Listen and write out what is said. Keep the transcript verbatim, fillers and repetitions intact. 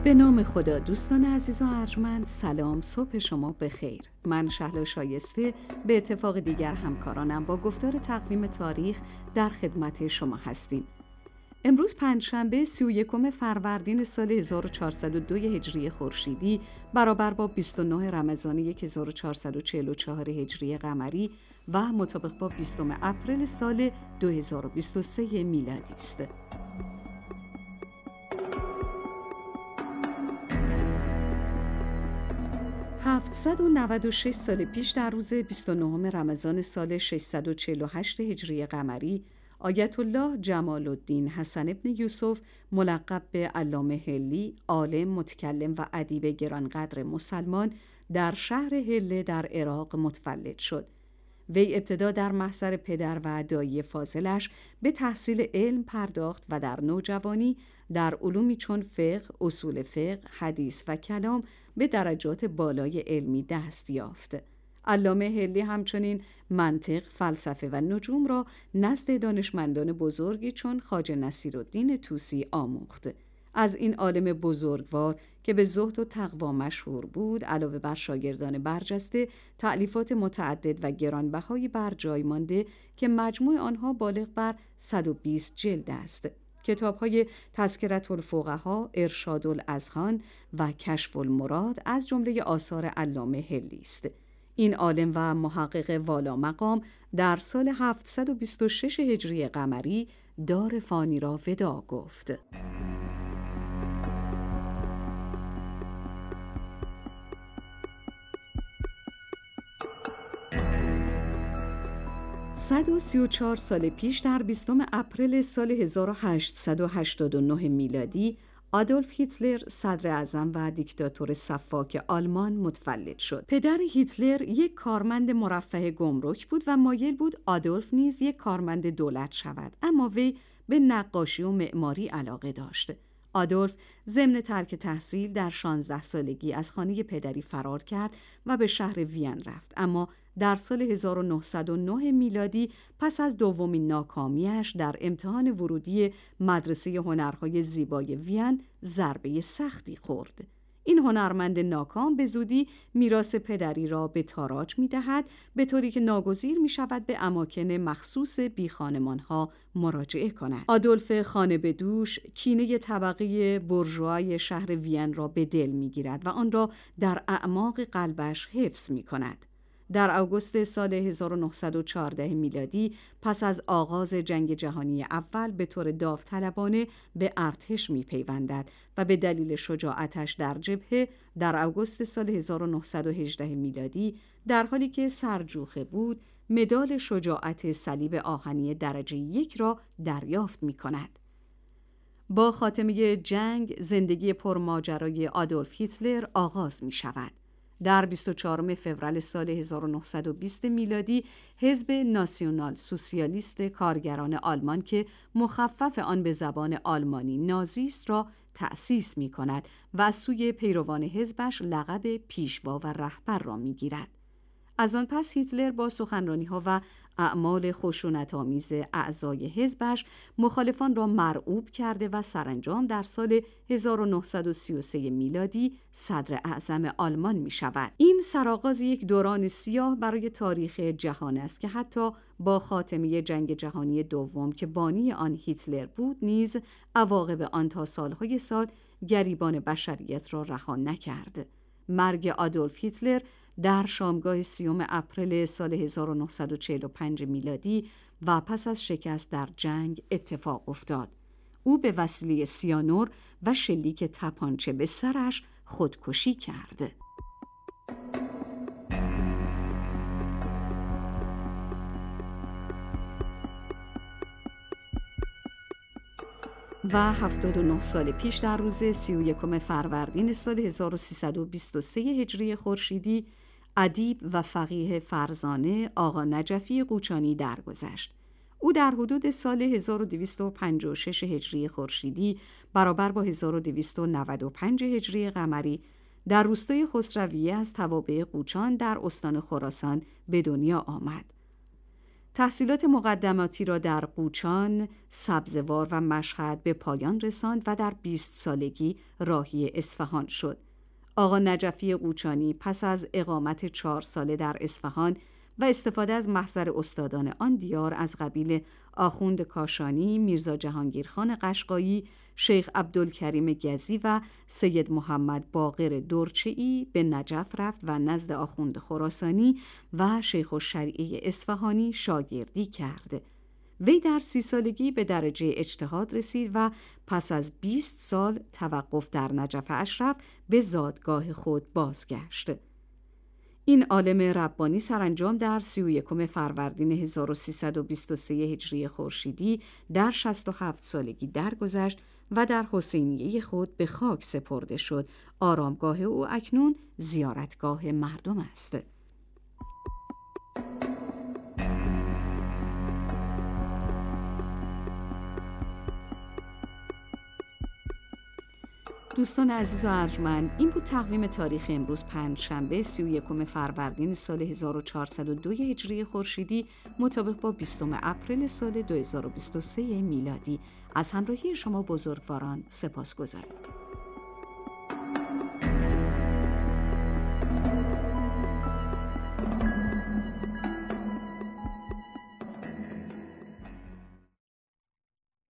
به نام خدا. دوستان عزیز و ارجمند، سلام، صبح شما بخیر. من شهلا شایسته به اتفاق دیگر همکارانم با گفتار تقویم تاریخ در خدمت شما هستیم. امروز پنجشنبه سی و یکم فروردین سال هزار و چهارصد و دو هجری خورشیدی برابر با بیست و نه رمضان هزار و چهارصد و چهل و چهار هجری قمری و مطابق با بیستم اپریل سال دو هزار و بیست و سه میلادی است. هفتصد و نود و شش سال پیش در روز بیست و نهم رمضان سال ششصد و چهل و هشت هجری قمری، آیت الله جمال الدین حسن بن یوسف ملقب به علامه حلی، عالم، متکلم و ادیب گرانقدر مسلمان در شهر حله در عراق متولد شد. وی ابتدا در محضر پدر و دایی فاضلش به تحصیل علم پرداخت و در نوجوانی در علومی چون فقه، اصول فقه، حدیث و کلام به درجات بالای علمی دست یافت. علامه حلی همچنین منطق، فلسفه و نجوم را نزد دانشمندان بزرگی چون خواجه نصیرالدین طوسی آموخت. از این عالم بزرگوار که به زهد و تقوا مشهور بود، علاوه بر شاگردان برجسته، تألیفات متعدد و گرانبهایی بر جای مانده که مجموع آنها بالغ بر صد و بیست جلد است. کتاب‌های تذکرة الفقها، ارشاد الاذهان و کشف المراد از جمله آثار علامه حلی است. این عالم و محقق والا مقام در سال هفتصد و بیست و شش هجری قمری دار فانی را وداع گفت. صد و سی و چهار سال پیش در بیستم اپریل سال هزار و هشتصد و هشتاد و نه میلادی، آدولف هیتلر صدر اعظم و دیکتاتور سفاک آلمان متولد شد. پدر هیتلر یک کارمند مرفه گمرک بود و مایل بود آدولف نیز یک کارمند دولت شود، اما وی به نقاشی و معماری علاقه داشت. آدولف ضمن ترک تحصیل در شانزده سالگی از خانه پدری فرار کرد و به شهر وین رفت، اما در سال هزار و نهصد و نه میلادی پس از دومین ناکامیش در امتحان ورودی مدرسه هنرهای زیبای وین ضربه سختی خورد. این هنرمند ناکام به زودی میراث پدری را به تاراج می‌دهد، به طوری که ناگزیر می‌شود به اماکن مخصوص بی خانمان‌ها مراجعه کند. آدولف خانه به دوش کینه طبقه بورژوای شهر وین را به دل می‌گیرد و آن را در اعماق قلبش حفظ می‌کند. در آگوست سال هزار و نهصد و چهارده میلادی پس از آغاز جنگ جهانی اول به طور داوطلبانه به ارتش می‌پیوندد و به دلیل شجاعتش در جبهه در آگوست سال هزار و نهصد و هجده میلادی در حالی که سرجوخه بود مدال شجاعت صلیب آهنی درجه یک را دریافت می‌کند. با خاتمه جنگ زندگی پرماجرای آدولف هیتلر آغاز می‌شود. در بیست و چهارم فوریه سال هزار و نهصد و بیست میلادی حزب ناسیونال سوسیالیست کارگران آلمان که مخفف آن به زبان آلمانی نازیست را تأسیس می کند و از سوی پیروان حزبش لقب پیشوا و رهبر را می گیرد. از آن پس هیتلر با سخنرانی‌ها و اعمال خشونت‌آمیز اعضای حزبش مخالفان را مرعوب کرده و سرانجام در سال هزار و نهصد و سی و سه میلادی صدر اعظم آلمان می شود. این سرآغاز یک دوران سیاه برای تاریخ جهان است که حتی با خاتمه جنگ جهانی دوم که بانی آن هیتلر بود نیز عواقب آن تا سالهای سال گریبان بشریت را رها نکرد. مرگ آدولف هیتلر در شامگاه سیوم اپریل سال هزار و نهصد و چهل و پنج میلادی و پس از شکست در جنگ اتفاق افتاد. او به وسیله سیانور و شلیک تپانچه به سرش خودکشی کرد. و هفتاد و نه سال پیش در روز سی و یکم فروردین سال هزار و سیصد و بیست و سه هجری خورشیدی ادیب و فقیه فرزانه آقا نجفی قوچانی درگذشت. او در حدود سال هزار و دویست و پنجاه و شش هجری خورشیدی برابر با هزار و دویست و نود و پنج هجری قمری در روستای خسرویه از توابع قوچان در استان خراسان به دنیا آمد. تحصیلات مقدماتی را در قوچان، سبزوار و مشهد به پایان رساند و در بیست سالگی راهی اصفهان شد. آقا نجفی قوچانی پس از اقامت چهار ساله در اصفهان و استفاده از محضر استادان آن دیار از قبیل آخوند کاشانی، میرزا جهانگیرخان قشقایی، شیخ عبدالکریم گزی و سید محمد باقر درچه‌ای به نجف رفت و نزد آخوند خراسانی و شیخ الشریعه اصفهانی شاگردی کرد. وی در سی سالگی به درجه اجتهاد رسید و پس از بیست سال توقف در نجف اشرف به زادگاه خود بازگشت. این عالم ربانی سرانجام در سی و یکم فروردین هزار و سیصد و بیست و سه هجری خورشیدی در شصت و هفت سالگی درگذشت و در حسینیه خود به خاک سپرده شد. آرامگاه او اکنون زیارتگاه مردم است. دوستان عزیز و ارجمند، این بود تقویم تاریخ امروز پنجشنبه سی و یکم فروردین سال هزار و چهارصد و دو هجری خورشیدی مطابق با بیستم اپریل سال دو هزار و بیست و سه میلادی. از همراهی شما بزرگواران سپاسگزارم.